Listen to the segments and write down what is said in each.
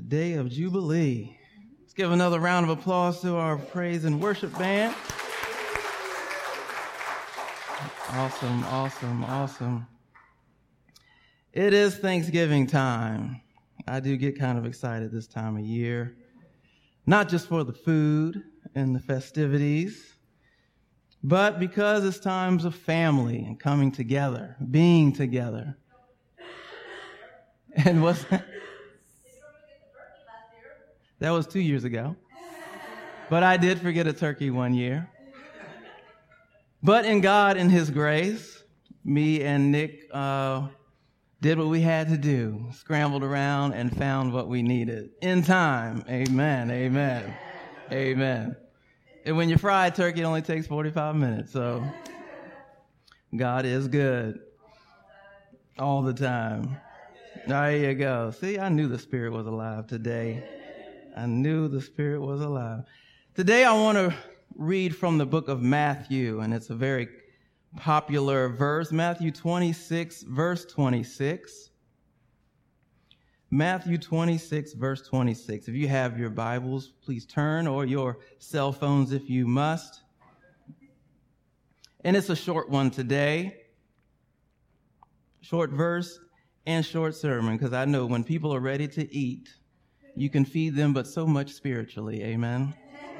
day of Jubilee. Let's give another round of applause to our praise and worship band. Awesome, awesome, awesome. It is Thanksgiving time. I do get kind of excited this time of year, not just for the food and the festivities, but because it's times of family and coming together, being together. And what's that? That was 2 years ago. But I did forget a turkey one year. But in God, in His grace, me and Nick did what we had to do, scrambled around and found what we needed in time. Amen, amen, amen. And when you fry turkey, it only takes 45 minutes. So God is good all the time. There you go. See, I knew the Spirit was alive today. I knew the Spirit was alive. Today I want to read from the book of Matthew, and it's a very popular verse, Matthew 26, verse 26. Matthew 26, verse 26. If you have your Bibles, please turn, or your cell phones if you must. And it's a short one today. Short verse and short sermon, because I know when people are ready to eat, you can feed them, but so much spiritually. Amen.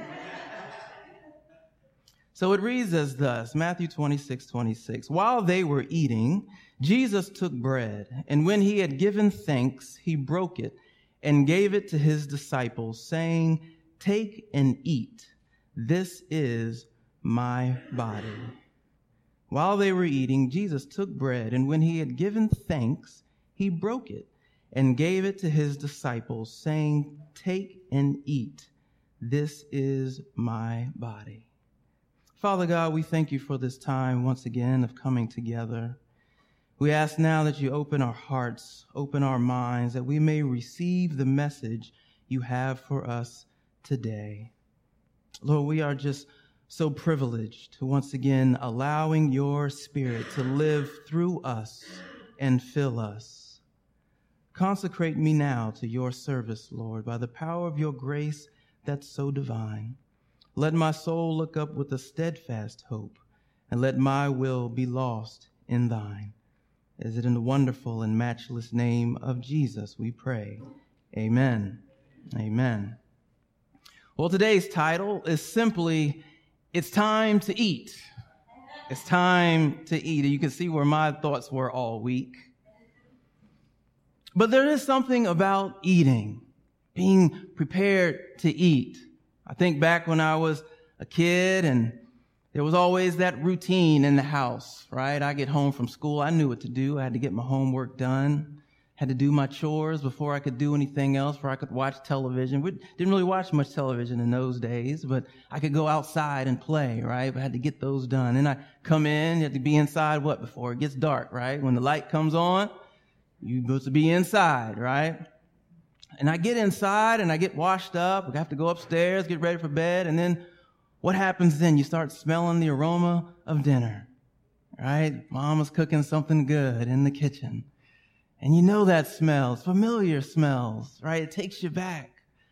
So it reads as thus, Matthew 26, 26. While they were eating, Jesus took bread, and when he had given thanks, he broke it and gave it to his disciples, saying, "Take and eat. This is my body." While they were eating, Jesus took bread, and when he had given thanks, he broke it and gave it to his disciples, saying, "Take and eat. This is my body." Father God, we thank you for this time once again of coming together. We ask now that you open our hearts, open our minds, that we may receive the message you have for us today. Lord, we are just so privileged to once again allowing your Spirit to live through us and fill us. Consecrate me now to your service, Lord, by the power of your grace that's so divine. Let my soul look up with a steadfast hope, and let my will be lost in thine. Is it in the wonderful and matchless name of Jesus we pray. Amen. Amen. Well, today's title is simply, "It's Time to Eat." It's time to eat. You can see where my thoughts were all week. But there is something about eating, being prepared to eat. I think back when I was a kid, and there was always that routine in the house, right? I get home from school. I knew what to do. I had to get my homework done, had to do my chores before I could do anything else, before I could watch television. We didn't really watch much television in those days, but I could go outside and play, right? But I had to get those done. And I come in, you have to be inside before it gets dark, right? When the light comes on, you're supposed to be inside, right? And I get inside and I get washed up. I have to go upstairs, get ready for bed. And then what happens then? You start smelling the aroma of dinner, right? Mama's cooking something good in the kitchen. And you know that smell. It's familiar smells, right? It takes you back.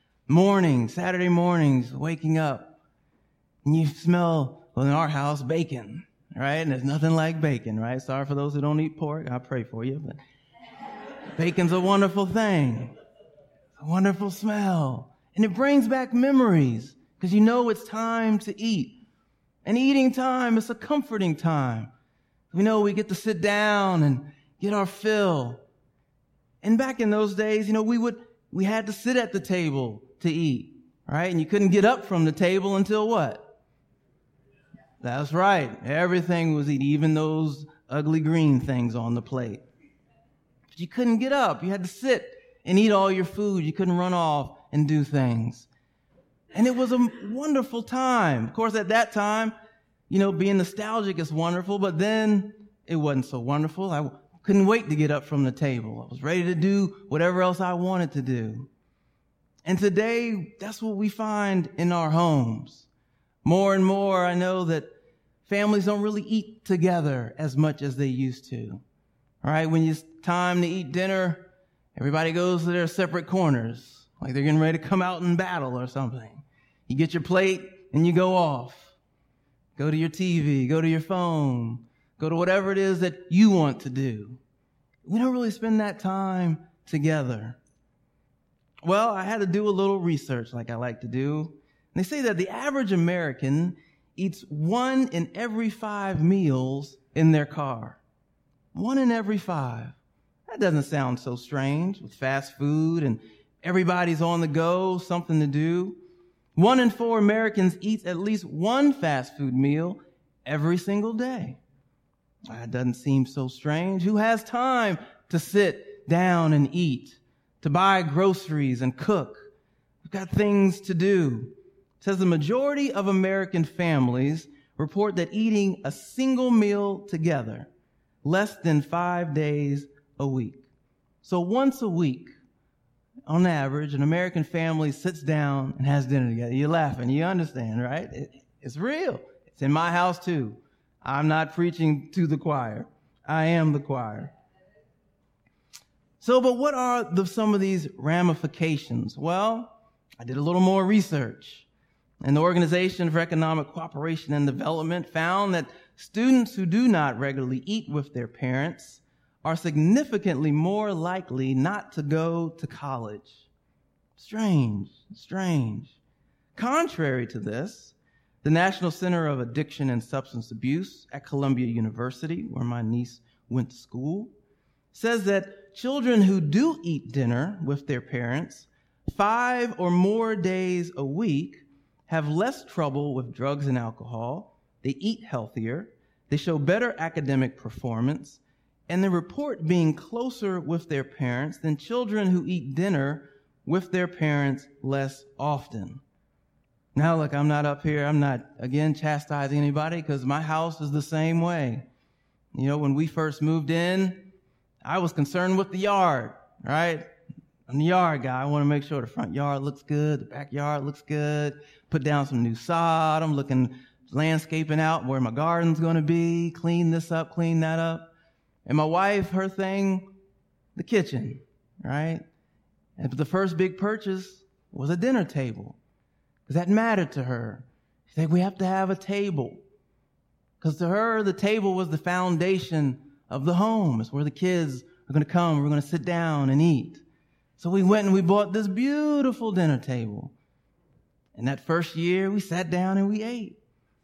Saturday mornings, waking up. And you smell, well, in our house, bacon, right? And there's nothing like bacon, right? Sorry for those who don't eat pork. I pray for you. But bacon's a wonderful thing. A wonderful smell. And it brings back memories because you know it's time to eat. And eating time is a comforting time. We know we get to sit down and get our fill. And back in those days, we had to sit at the table to eat, right? And you couldn't get up from the table until what? That's right. Everything was eaten, even those ugly green things on the plate. But you couldn't get up. You had to sit and eat all your food. You couldn't run off and do things. And it was a wonderful time. Of course, at that time, being nostalgic is wonderful, but then it wasn't so wonderful. I couldn't wait to get up from the table. I was ready to do whatever else I wanted to do. And today, that's what we find in our homes. More and more, I know that families don't really eat together as much as they used to. All right, when it's time to eat dinner, everybody goes to their separate corners, like they're getting ready to come out in battle or something. You get your plate and you go off. Go to your TV, go to your phone, go to whatever it is that you want to do. We don't really spend that time together. Well, I had to do a little research like I like to do. And they say that the average American eats 1 in every 5 meals in their car. 1 in every 5. That doesn't sound so strange with fast food and everybody's on the go, something to do. 1 in 4 Americans eats at least one fast food meal every single day. That doesn't seem so strange. Who has time to sit down and eat, to buy groceries and cook? We've got things to do. It says the majority of American families report that eating a single meal together less than 5 days a week. So once a week, on average, an American family sits down and has dinner together. You're laughing. You understand, right? It's real. It's in my house too. I'm not preaching to the choir. I am the choir. So, but what are some of these ramifications? Well, I did a little more research. And the Organization for Economic Cooperation and Development found that students who do not regularly eat with their parents are significantly more likely not to go to college. Strange. Contrary to this, the National Center of Addiction and Substance Abuse at Columbia University, where my niece went to school, says that children who do eat dinner with their parents 5 or more days a week have less trouble with drugs and alcohol, they eat healthier, they show better academic performance, and they report being closer with their parents than children who eat dinner with their parents less often. Now, look, I'm not up here. I'm not, again, chastising anybody because my house is the same way. You know, when we first moved in, I was concerned with the yard, right? I'm the yard guy. I want to make sure the front yard looks good, the backyard looks good, put down some new sod. I'm looking, landscaping out where my garden's going to be, clean this up, clean that up. And my wife, her thing, the kitchen, right? And the first big purchase was a dinner table. Because that mattered to her. She said, we have to have a table. Because to her, the table was the foundation of the home. It's where the kids are going to come. We're going to sit down and eat. So we went and we bought this beautiful dinner table. And that first year, we sat down and we ate.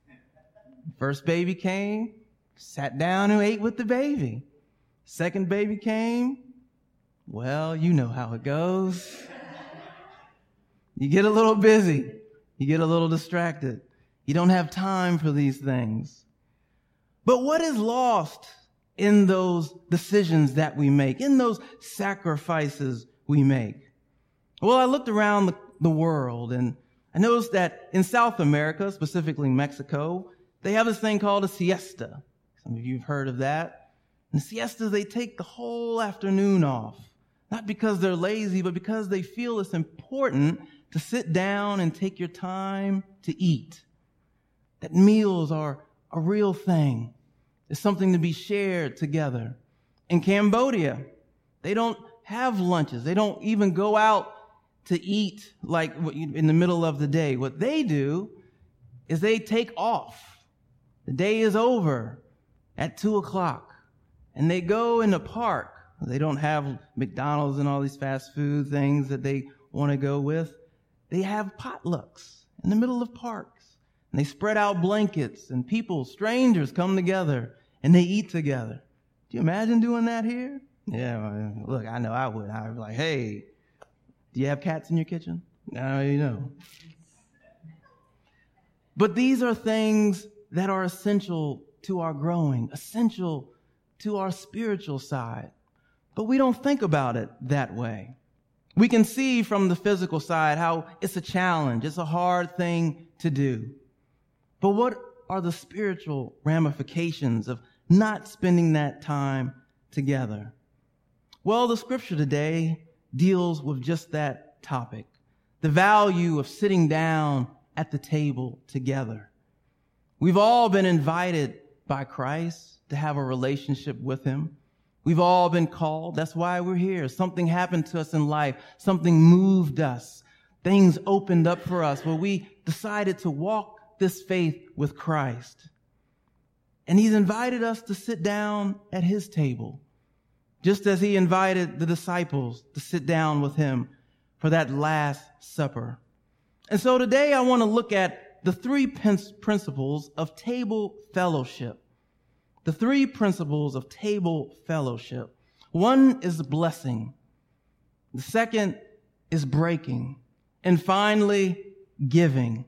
First baby came, sat down and ate with the baby. Second baby came. Well, you know how it goes. You get a little busy. You get a little distracted. You don't have time for these things. But what is lost in those decisions that we make, in those sacrifices we make? Well, I looked around the world and I noticed that in South America, specifically Mexico, they have this thing called a siesta. Some of you have heard of that. And siestas, they take the whole afternoon off. Not because they're lazy, but because they feel it's important to sit down and take your time to eat. That meals are a real thing. It's something to be shared together. In Cambodia, they don't have lunches. They don't even go out to eat like in the middle of the day. What they do is they take off. The day is over at 2:00 and they go in the park. They don't have McDonald's and all these fast food things that they want to go with. They have potlucks in the middle of parks. And they spread out blankets and people, strangers, come together and they eat together. Do you imagine doing that here? Yeah, look, I know I would. I would be like, hey, do you have cats in your kitchen? No, you know. But these are things that are essential to our growing, essential to our spiritual side. But we don't think about it that way. We can see from the physical side how it's a challenge. It's a hard thing to do. But what are the spiritual ramifications of not spending that time together? Well, the scripture today deals with just that topic, the value of sitting down at the table together. We've all been invited by Christ to have a relationship with him. We've all been called. That's why we're here. Something happened to us in life. Something moved us. Things opened up for us where we decided to walk this faith with Christ. And he's invited us to sit down at his table, just as he invited the disciples to sit down with him for that Last Supper. And so today I want to look at the three principles of table fellowship. The three principles of table fellowship. One is blessing. The second is breaking. And finally, giving.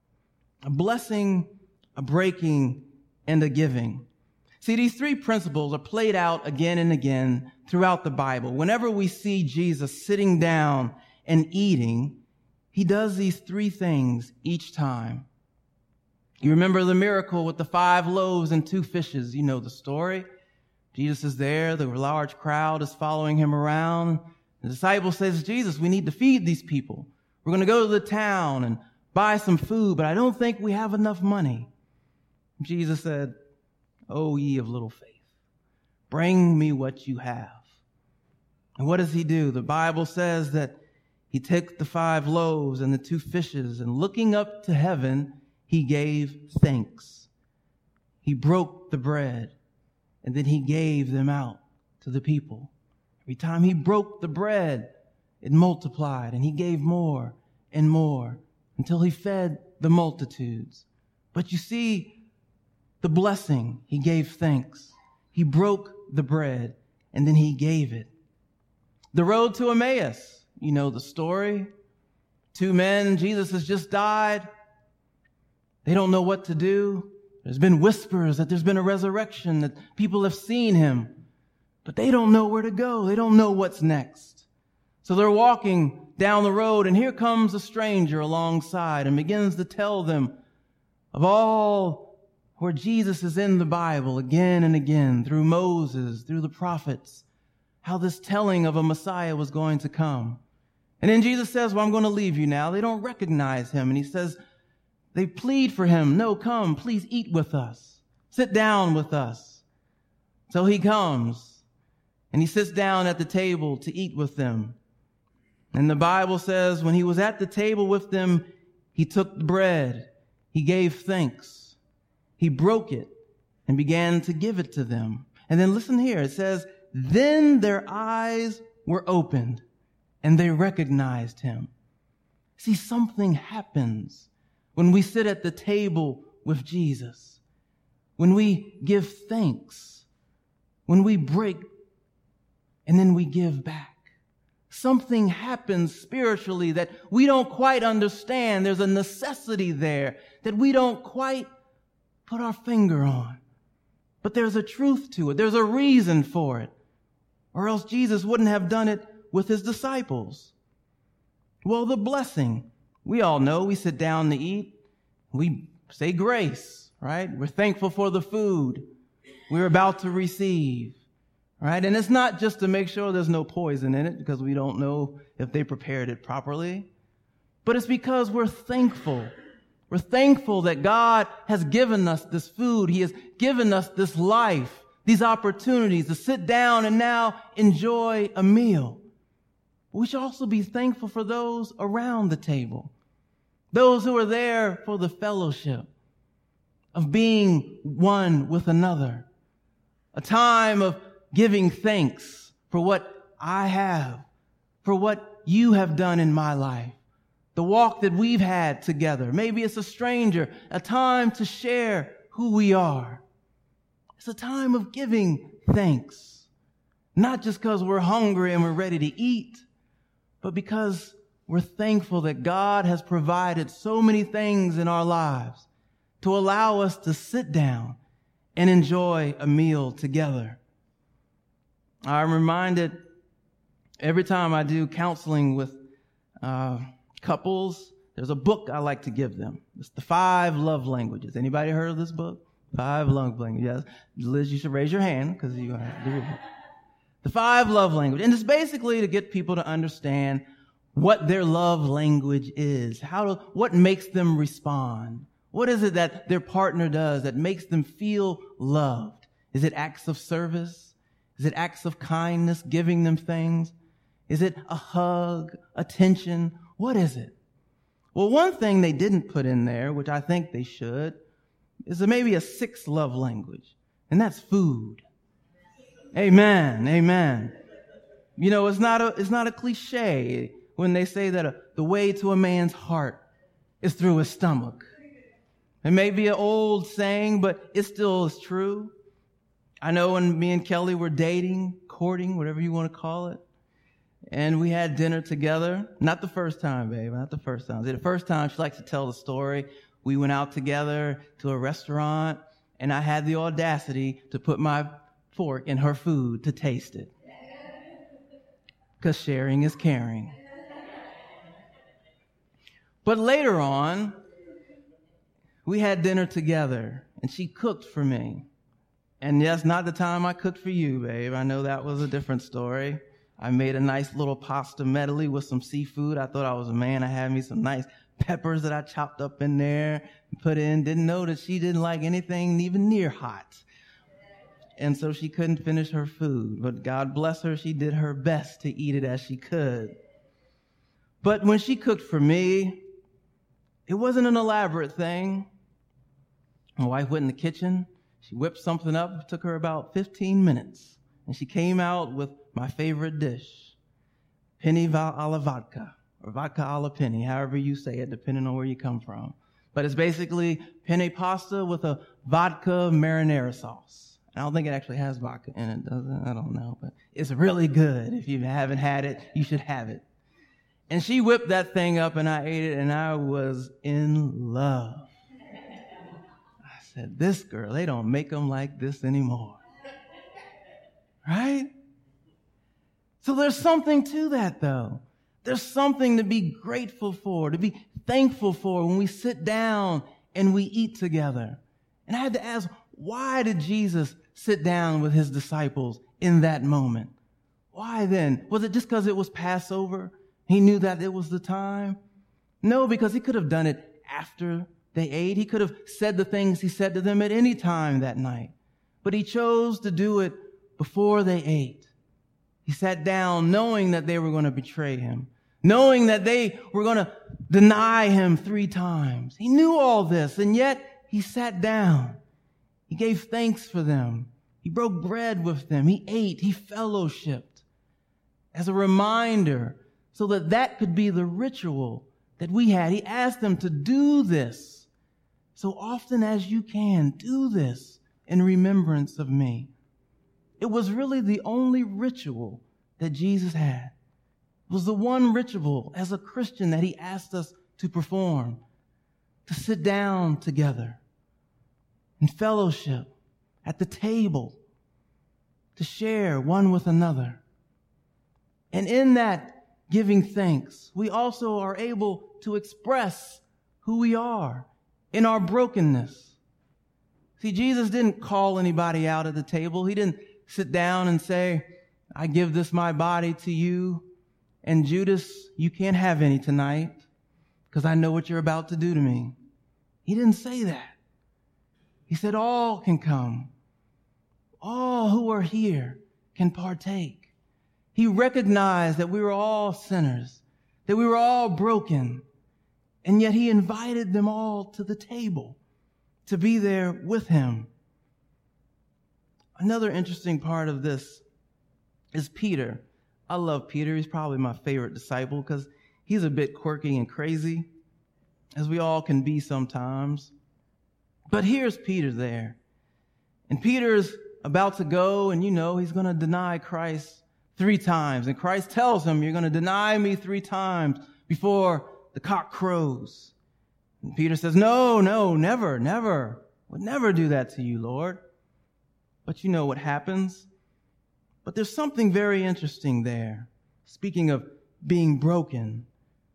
A blessing, a breaking, and a giving. See, these three principles are played out again and again throughout the Bible. Whenever we see Jesus sitting down and eating, he does these three things each time. You remember the miracle with the 5 loaves and 2 fishes. You know the story. Jesus is there. The large crowd is following him around. The disciple says, Jesus, we need to feed these people. We're going to go to the town and buy some food, but I don't think we have enough money. Jesus said, "O ye of little faith, bring me what you have." And what does he do? The Bible says that he took the 5 loaves and the 2 fishes, and looking up to heaven, he gave thanks. He broke the bread, and then he gave them out to the people. Every time he broke the bread, it multiplied, and he gave more and more until he fed the multitudes. But you see, the blessing, he gave thanks. He broke the bread, and then he gave it. The road to Emmaus, you know the story. 2 men, Jesus has just died. They don't know what to do. There's been whispers that there's been a resurrection, that people have seen him, but they don't know where to go. They don't know what's next. So they're walking down the road, and here comes a stranger alongside and begins to tell them of all where Jesus is in the Bible again and again, through Moses, through the prophets, how this telling of a Messiah was going to come. And then Jesus says, well, I'm going to leave you now. They don't recognize him. And he says, they plead for him. No, come, please eat with us. Sit down with us. So he comes and he sits down at the table to eat with them. And the Bible says when he was at the table with them, he took the bread. He gave thanks. He broke it and began to give it to them. And then listen here. It says, then their eyes were opened and they recognized him. See, something happens when we sit at the table with Jesus, when we give thanks, when we break and then we give back. Something happens spiritually that we don't quite understand. There's a necessity there that we don't quite put our finger on. But there's a truth to it. There's a reason for it. Or else Jesus wouldn't have done it with his disciples. Well, the blessing. We all know we sit down to eat. We say grace, right? We're thankful for the food we're about to receive, right? And it's not just to make sure there's no poison in it because we don't know if they prepared it properly. But it's because we're thankful. We're thankful that God has given us this food. He has given us this life, these opportunities to sit down and now enjoy a meal. We should also be thankful for those around the table, those who are there for the fellowship of being one with another, a time of giving thanks for what I have, for what you have done in my life, the walk that we've had together. Maybe it's a stranger, a time to share who we are. It's a time of giving thanks, not just because we're hungry and we're ready to eat, but because we're thankful that God has provided so many things in our lives to allow us to sit down and enjoy a meal together. I'm reminded every time I do counseling with couples, there's a book I like to give them. It's the 5 Love Languages. Anybody heard of this book? 5 Love Languages. Yes. Liz, you should raise your hand because you have to do it. The 5 Love Languages. And it's basically to get people to understand what their love language is, what makes them respond. What is it that their partner does that makes them feel loved? Is it acts of service? Is it acts of kindness, giving them things? Is it a hug, attention? What is it? Well, one thing they didn't put in there, which I think they should, is maybe a sixth love language, and that's food. Amen. Amen. You know, it's not a cliche when they say that the way to a man's heart is through his stomach. It may be an old saying, but it still is true. I know when me and Kelly were dating, courting, whatever you want to call it, and we had dinner together. Not the first time, babe, not the first time. The first time, she likes to tell the story. We went out together to a restaurant, and I had the audacity to put my fork in her food to taste it. Because sharing is caring. But later on, we had dinner together, and she cooked for me. And yes, not the time I cooked for you, babe. I know that was a different story. I made a nice little pasta medley with some seafood. I thought I was a man. I had me some nice peppers that I chopped up in there and put in. Didn't know that she didn't like anything even near hot. And so she couldn't finish her food. But God bless her, she did her best to eat it as she could. But when she cooked for me, it wasn't an elaborate thing. My wife went in the kitchen. She whipped something up. It took her about 15 minutes. And she came out with my favorite dish, penny alla vodka, or vodka alla penny, however you say it, depending on where you come from. But it's basically penne pasta with a vodka marinara sauce. I don't think it actually has vodka in it, does it? I don't know, but it's really good. If you haven't had it, you should have it. And she whipped that thing up, and I ate it, and I was in love. I said, this girl, they don't make them like this anymore. Right? So there's something to that, though. There's something to be grateful for, to be thankful for when we sit down and we eat together. And I had to ask, why did Jesus sit down with his disciples in that moment? Why then? Was it just because it was Passover? He knew that it was the time? No, because he could have done it after they ate. He could have said the things he said to them at any time that night. But he chose to do it before they ate. He sat down knowing that they were going to betray him, knowing that they were going to deny him 3 times. He knew all this, and yet he sat down. He gave thanks for them. He broke bread with them. He ate. He fellowshiped as a reminder so that that could be the ritual that we had. He asked them to do this so often as you can. Do this in remembrance of me. It was really the only ritual that Jesus had. It was the one ritual as a Christian that he asked us to perform, to sit down together in fellowship at the table, to share one with another. And in that giving thanks, we also are able to express who we are in our brokenness. See, Jesus didn't call anybody out at the table. He didn't sit down and say, I give this my body to you, and Judas, you can't have any tonight because I know what you're about to do to me. He didn't say that. He said all can come. All who are here can partake. He recognized that we were all sinners, that we were all broken, and yet he invited them all to the table to be there with him. Another interesting part of this is Peter. I love Peter. He's probably my favorite disciple because he's a bit quirky and crazy, as we all can be sometimes. But here's Peter there. And Peter's about to go, and he's going to deny Christ 3 times. And Christ tells him, you're going to deny me 3 times before the cock crows. And Peter says, no, never. Would never do that to you, Lord. But you know what happens. But there's something very interesting there. Speaking of being broken.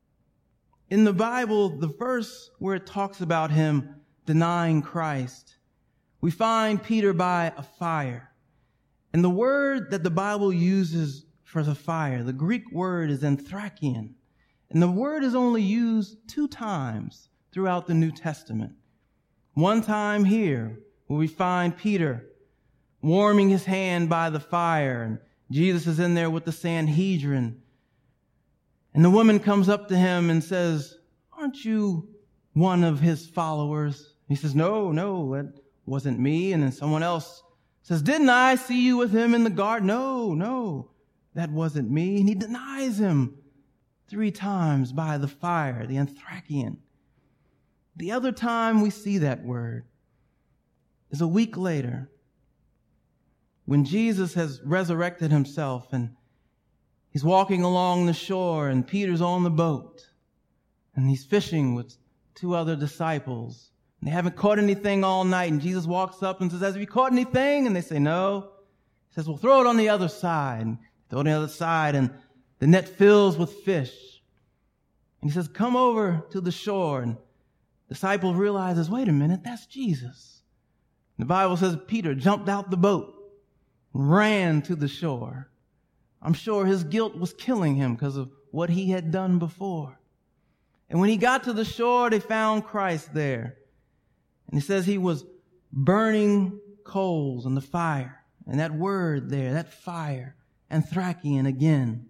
In the Bible, the verse where it talks about him denying Christ, we find Peter by a fire. And the word that the Bible uses for the fire, the Greek word is anthrakion. And the word is only used 2 times throughout the New Testament. One time here, where we find Peter warming his hand by the fire. And Jesus is in there with the Sanhedrin. And the woman comes up to him and says, "Aren't you one of his followers?" He says, No, that wasn't me. And then someone else says, "Didn't I see you with him in the garden?" No, that wasn't me. And he denies him 3 times by the fire, the Anthrakion. The other time we see that word is a week later, when Jesus has resurrected himself and he's walking along the shore and Peter's on the boat and he's fishing with 2 other disciples. And they haven't caught anything all night. And Jesus walks up and says, "Have you caught anything?" And they say, "No." He says, "Well, throw it on the other side." And throw it on the other side, and the net fills with fish. And he says, "Come over to the shore." And the disciple realizes, wait a minute, that's Jesus. And the Bible says Peter jumped out the boat, ran to the shore. I'm sure his guilt was killing him because of what he had done before. And when he got to the shore, they found Christ there. And it says he was burning coals in the fire. And that word there, that fire, Anthrakion again.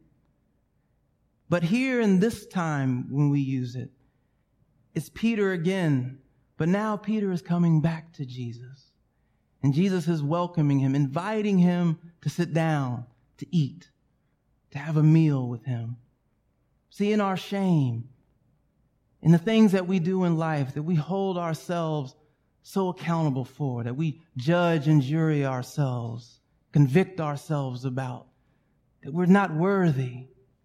But here in this time when we use it, it's Peter again. But now Peter is coming back to Jesus. And Jesus is welcoming him, inviting him to sit down, to eat, to have a meal with him. See, in our shame, in the things that we do in life, that we hold ourselves so accountable for, that we judge and jury ourselves, convict ourselves about, that we're not worthy.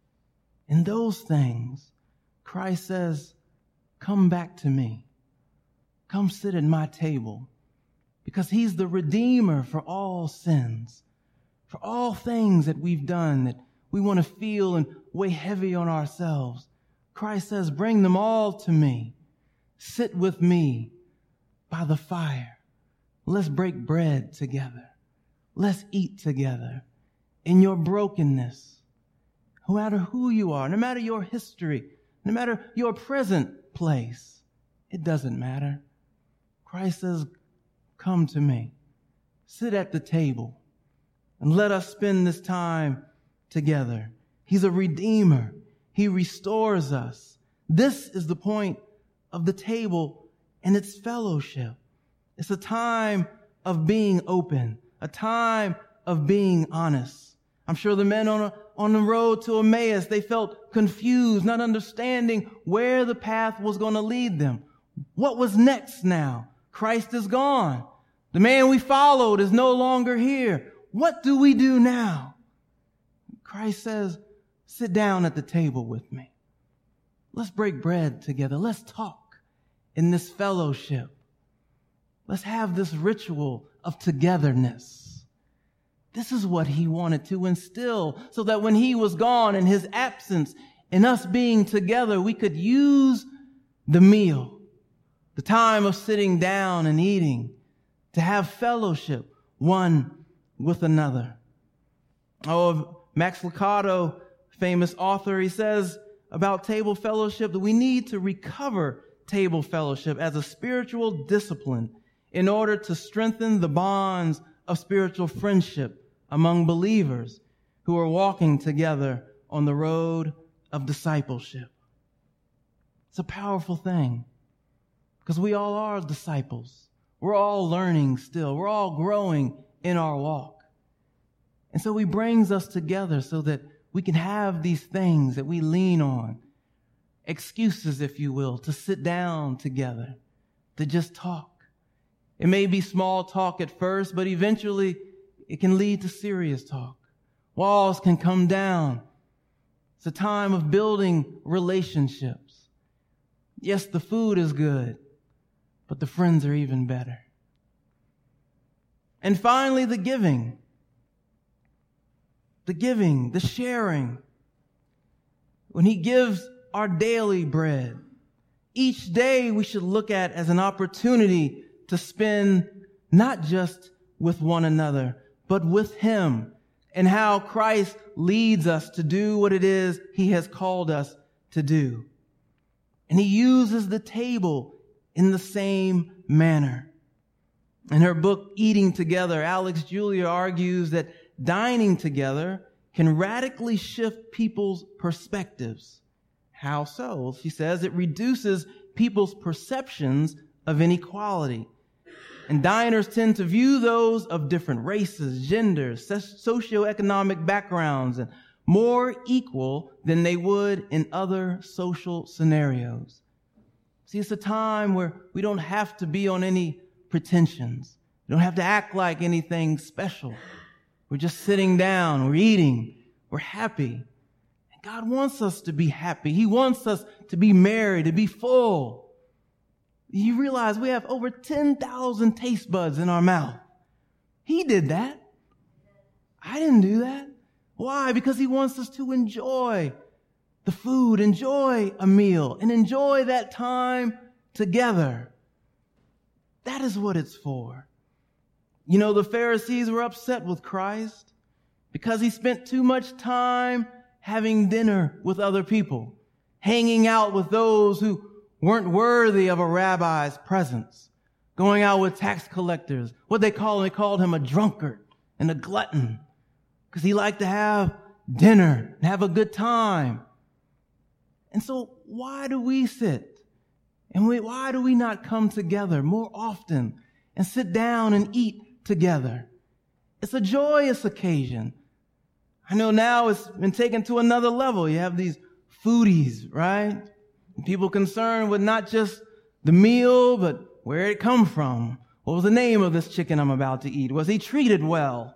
In those things, Christ says, "Come back to me. Come sit at my table." Because he's the Redeemer for all sins, for all things that we've done that we want to feel and weigh heavy on ourselves. Christ says, "Bring them all to me. Sit with me by the fire. Let's break bread together. Let's eat together in your brokenness. No matter who you are, no matter your history, no matter your present place, it doesn't matter." Christ says, "Come to me. Sit at the table and let us spend this time together." He's a redeemer. He restores us. This is the point of the table and its fellowship. It's a time of being open, a time of being honest. I'm sure the men on the road to Emmaus, they felt confused, not understanding where the path was going to lead them. What was next now? Christ is gone. The man we followed is no longer here. What do we do now? Christ says, "Sit down at the table with me. Let's break bread together. Let's talk in this fellowship. Let's have this ritual of togetherness." This is what he wanted to instill so that when he was gone, in his absence, in us being together, we could use the meal, the time of sitting down and eating, to have fellowship one with another. Oh, Max Lucado, famous author, he says about table fellowship that we need to recover table fellowship as a spiritual discipline in order to strengthen the bonds of spiritual friendship among believers who are walking together on the road of discipleship. It's a powerful thing because we all are disciples. We're all learning still. We're all growing in our walk. And so he brings us together so that we can have these things that we lean on, excuses, if you will, to sit down together, to just talk. It may be small talk at first, but eventually it can lead to serious talk. Walls can come down. It's a time of building relationships. Yes, the food is good, but the friends are even better. And finally, the giving. The giving, the sharing. When he gives our daily bread, each day we should look at as an opportunity to spend not just with one another, but with him, and how Christ leads us to do what it is he has called us to do. And he uses the table in the same manner. In her book, Eating Together, Alex Julia argues that dining together can radically shift people's perspectives. How so? She says it reduces people's perceptions of inequality. And diners tend to view those of different races, genders, socioeconomic backgrounds, and more equal than they would in other social scenarios. See, it's a time where we don't have to be on any pretensions. We don't have to act like anything special. We're just sitting down, we're eating, we're happy. And God wants us to be happy. He wants us to be merry, to be full. You realize we have over 10,000 taste buds in our mouth. He did that. I didn't do that. Why? Because He wants us to enjoy the food, enjoy a meal, and enjoy that time together. That is what it's for. You know, the Pharisees were upset with Christ because He spent too much time having dinner with other people, hanging out with those who weren't worthy of a rabbi's presence, going out with tax collectors. What they called Him a drunkard and a glutton because He liked to have dinner and have a good time. And so why do we sit? And why do we not come together more often and sit down and eat together? It's a joyous occasion. I know now it's been taken to another level. You have these foodies, right? And people concerned with not just the meal, but where it come from. What was the name of this chicken I'm about to eat? Was he treated well?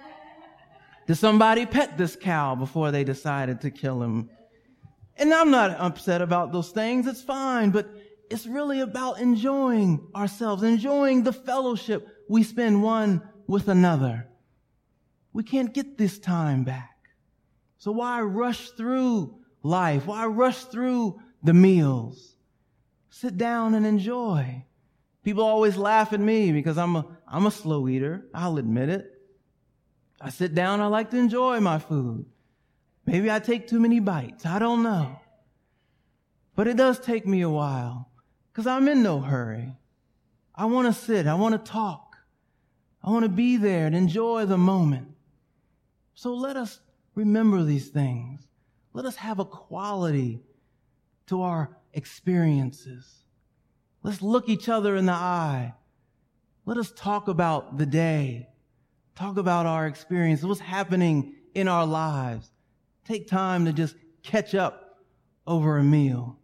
Did somebody pet this cow before they decided to kill him? And I'm not upset about those things. It's fine, but it's really about enjoying ourselves, enjoying the fellowship we spend one with another. We can't get this time back. So why rush through life? Why rush through the meals? Sit down and enjoy. People always laugh at me because I'm a slow eater. I'll admit it. I sit down, I like to enjoy my food. Maybe I take too many bites. I don't know. But it does take me a while because I'm in no hurry. I want to sit. I want to talk. I want to be there and enjoy the moment. So let us remember these things. Let us have a quality to our experiences. Let's look each other in the eye. Let us talk about the day. Talk about our experience, what's happening in our lives. Take time to just catch up over a meal.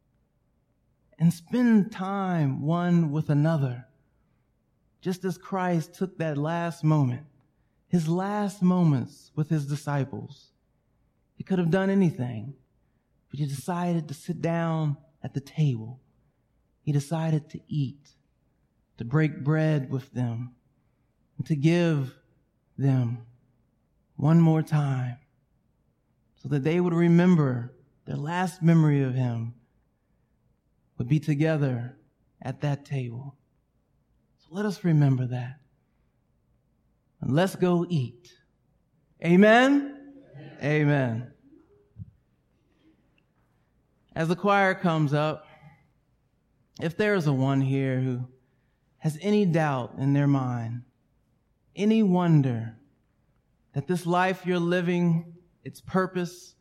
And spend time one with another. Just as Christ took that last moment, His last moments with His disciples. He could have done anything, but He decided to sit down at the table. He decided to eat, to break bread with them, and to give them one more time so that they would remember their last memory of Him would be together at that table. So let us remember that. And let's go eat. Amen? Amen. Amen. As the choir comes up, if there is a one here who has any doubt in their mind, any wonder that this life you're living, its purpose